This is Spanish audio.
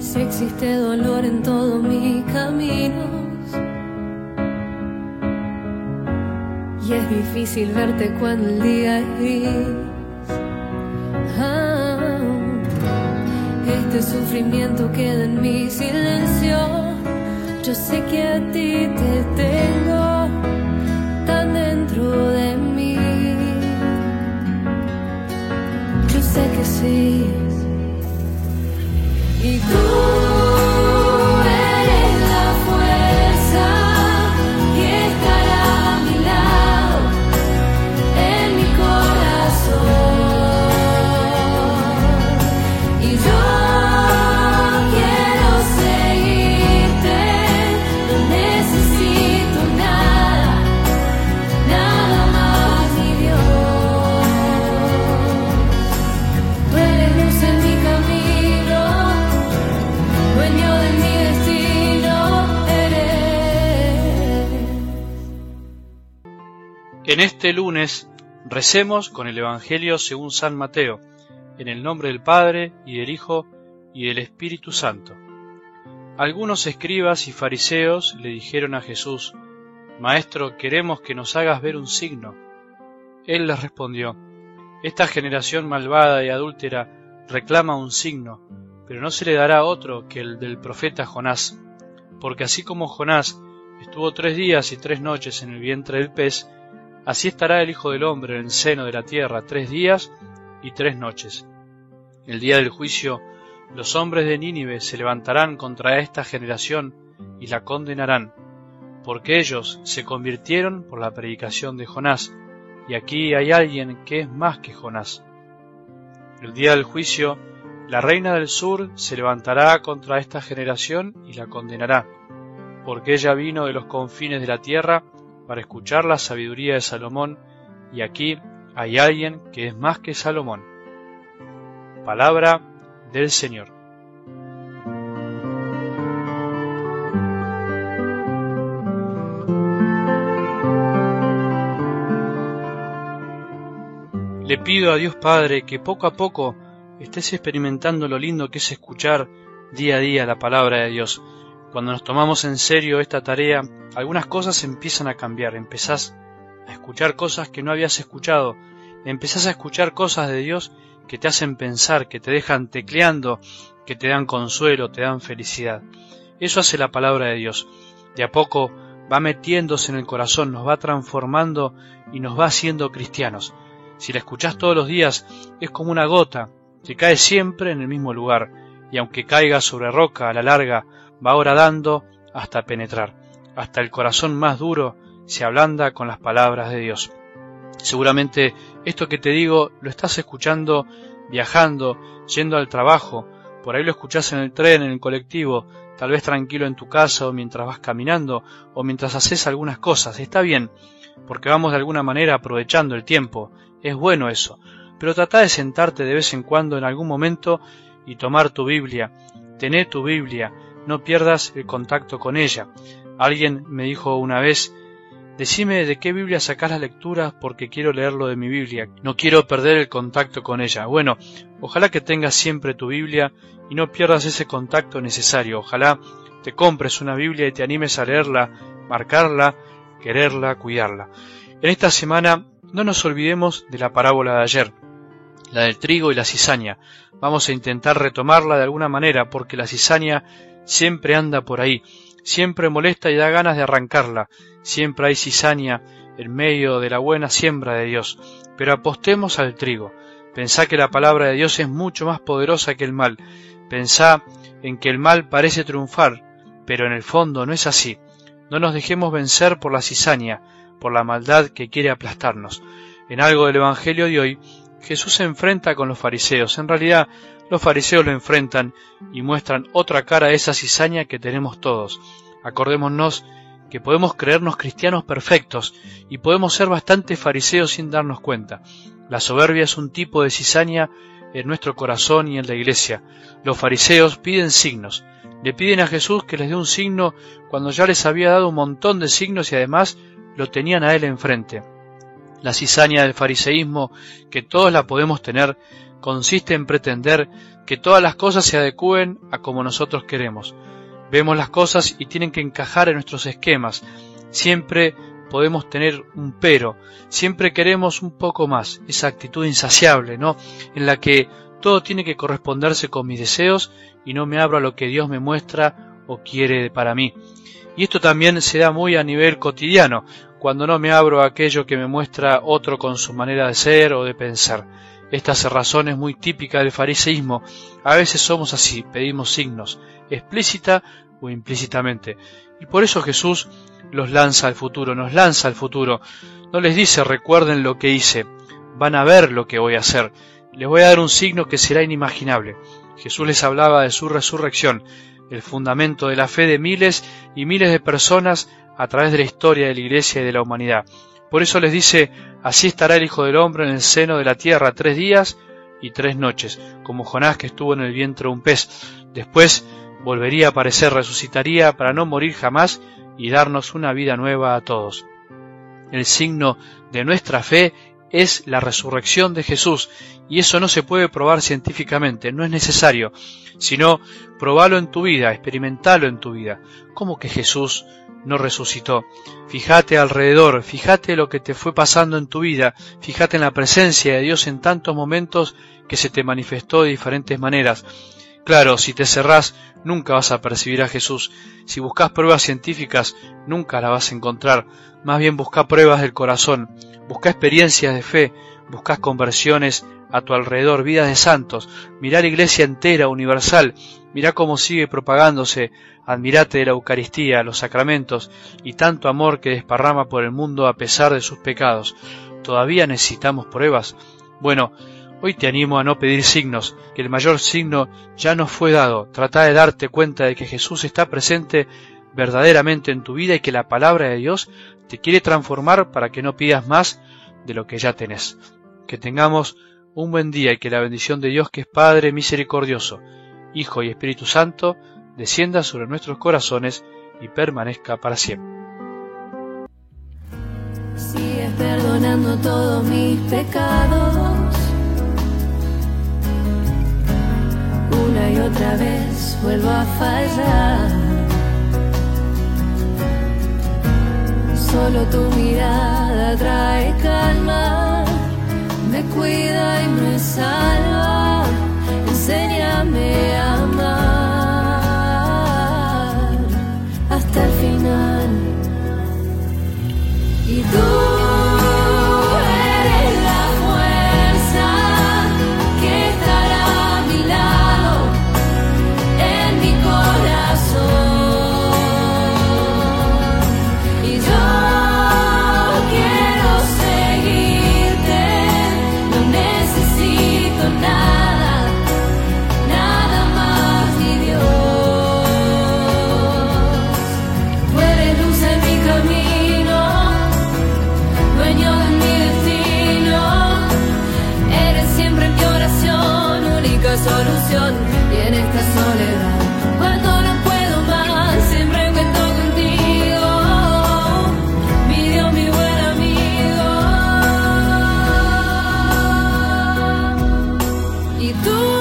Si existe dolor en todo mi camino y es difícil verte cuando el día es gris. Este sufrimiento queda en mi silencio. Yo sé que a ti te tengo tan dentro de mí. Yo sé que sí. Y tú eres la fuerza que estará a mi lado en mi corazón. Y yo quiero seguirte, no necesito nada, nada más ni Dios. Tú eres luz en mi camino, dueño de mi destino eres. En este lunes recemos con el Evangelio según San Mateo, en el nombre del Padre, y del Hijo, y del Espíritu Santo. Algunos escribas y fariseos le dijeron a Jesús: Maestro, queremos que nos hagas ver un signo. Él les respondió: Esta generación malvada y adúltera reclama un signo, pero no se le dará otro que el del profeta Jonás. Porque así como Jonás estuvo 3 días y 3 noches en el vientre del pez, así estará el Hijo del Hombre en el seno de la tierra 3 días y 3 noches. El día del juicio, los hombres de Nínive se levantarán contra esta generación y la condenarán, porque ellos se convirtieron por la predicación de Jonás, y aquí hay alguien que es más que Jonás. El día del juicio, la reina del sur se levantará contra esta generación y la condenará, porque ella vino de los confines de la tierra para escuchar la sabiduría de Salomón, y aquí hay alguien que es más que Salomón. Palabra del Señor. Le pido a Dios Padre que poco a poco estés experimentando lo lindo que es escuchar día a día la palabra de Dios. Cuando nos tomamos en serio esta tarea, algunas cosas empiezan a cambiar. Empezás a escuchar cosas que no habías escuchado. Empezás a escuchar cosas de Dios que te hacen pensar, que te dejan tecleando, que te dan consuelo, te dan felicidad. Eso hace la palabra de Dios. De a poco va metiéndose en el corazón, nos va transformando y nos va haciendo cristianos. Si la escuchás todos los días, es como una gota que cae siempre en el mismo lugar, y aunque caiga sobre roca, a la larga va horadando hasta penetrar. Hasta el corazón más duro se ablanda con las palabras de Dios. Seguramente esto que te digo lo estás escuchando viajando, yendo al trabajo, por ahí lo escuchás en el tren, en el colectivo, tal vez tranquilo en tu casa o mientras vas caminando o mientras haces algunas cosas. Está bien, porque vamos de alguna manera aprovechando el tiempo, es bueno eso, pero trata de sentarte de vez en cuando en algún momento y tomar tu Biblia. Tené tu Biblia, no pierdas el contacto con ella. Alguien me dijo una vez: decime de qué Biblia sacás las lecturas porque quiero leerlo de mi Biblia, no quiero perder el contacto con ella. Bueno, ojalá que tengas siempre tu Biblia y no pierdas ese contacto necesario. Ojalá te compres una Biblia y te animes a leerla, marcarla, quererla, cuidarla. En esta semana no nos olvidemos de la parábola de ayer, la del trigo y la cizaña. Vamos a intentar retomarla de alguna manera porque la cizaña siempre anda por ahí, siempre molesta y da ganas de arrancarla. Siempre hay cizaña en medio de la buena siembra de Dios. Pero apostemos al trigo. Pensá que la palabra de Dios es mucho más poderosa que el mal. Pensá en que el mal parece triunfar, pero en el fondo no es así. No nos dejemos vencer por la cizaña, por la maldad que quiere aplastarnos. En algo del Evangelio de hoy, Jesús se enfrenta con los fariseos. En realidad, los fariseos lo enfrentan y muestran otra cara de esa cizaña que tenemos todos. Acordémonos que podemos creernos cristianos perfectos y podemos ser bastante fariseos sin darnos cuenta. La soberbia es un tipo de cizaña en nuestro corazón y en la iglesia. Los fariseos piden signos. Le piden a Jesús que les dé un signo cuando ya les había dado un montón de signos y además lo tenían a él enfrente. La cizaña del fariseísmo, que todos la podemos tener, consiste en pretender que todas las cosas se adecúen a como nosotros queremos. Vemos las cosas y tienen que encajar en nuestros esquemas. Siempre podemos tener un pero, siempre queremos un poco más, esa actitud insaciable, ¿no? En la que todo tiene que corresponderse con mis deseos y no me abro a lo que Dios me muestra o quiere para mí. Y esto también se da muy a nivel cotidiano, cuando no me abro a aquello que me muestra otro con su manera de ser o de pensar. Esta cerrazón es muy típica del fariseísmo. A veces somos así, pedimos signos, explícita o implícitamente. Y por eso Jesús los lanza al futuro, nos lanza al futuro. No les dice, recuerden lo que hice, van a ver lo que voy a hacer. Les voy a dar un signo que será inimaginable. Jesús les hablaba de su resurrección, el fundamento de la fe de miles y miles de personas a través de la historia de la Iglesia y de la humanidad. Por eso les dice, así estará el Hijo del Hombre en el seno de la tierra 3 días y 3 noches, como Jonás que estuvo en el vientre de un pez. Después volvería a aparecer, resucitaría para no morir jamás y darnos una vida nueva a todos. El signo de nuestra fe es la resurrección de Jesús, y eso no se puede probar científicamente, no es necesario, sino probalo en tu vida, experimentalo en tu vida. ¿Cómo que Jesús no resucitó? Fíjate alrededor, fíjate lo que te fue pasando en tu vida, fíjate en la presencia de Dios en tantos momentos que se te manifestó de diferentes maneras. Claro, si te cerrás, nunca vas a percibir a Jesús. Si buscas pruebas científicas, nunca las vas a encontrar. Más bien busca pruebas del corazón, busca experiencias de fe, busca conversiones a tu alrededor, vidas de santos. Mirá la iglesia entera, universal, mirá cómo sigue propagándose. Admirate de la Eucaristía, los sacramentos y tanto amor que desparrama por el mundo a pesar de sus pecados. ¿Todavía necesitamos pruebas? Bueno, hoy te animo a no pedir signos, que el mayor signo ya nos fue dado. Trata de darte cuenta de que Jesús está presente verdaderamente en tu vida y que la palabra de Dios te quiere transformar para que no pidas más de lo que ya tenés. Que tengamos un buen día y que la bendición de Dios, que es Padre misericordioso, Hijo y Espíritu Santo, descienda sobre nuestros corazones y permanezca para siempre. Sigues perdonando todos mis pecados. Una y otra vez vuelvo a fallar. Solo tu mirada trae calma, me cuida y me salva. Enséñame a amar hasta el final. Y tú eres la fuerza que estará a mi lado, en mi corazón. Y yo quiero seguirte, no necesito nada, nada más ni Dios. Tú eres luz en mi camino, dueño de mi destino, eres siempre mi oración, única solución. Y en esta soledad, cuando no puedo más, siempre cuento contigo, mi Dios, mi buen amigo. Y tú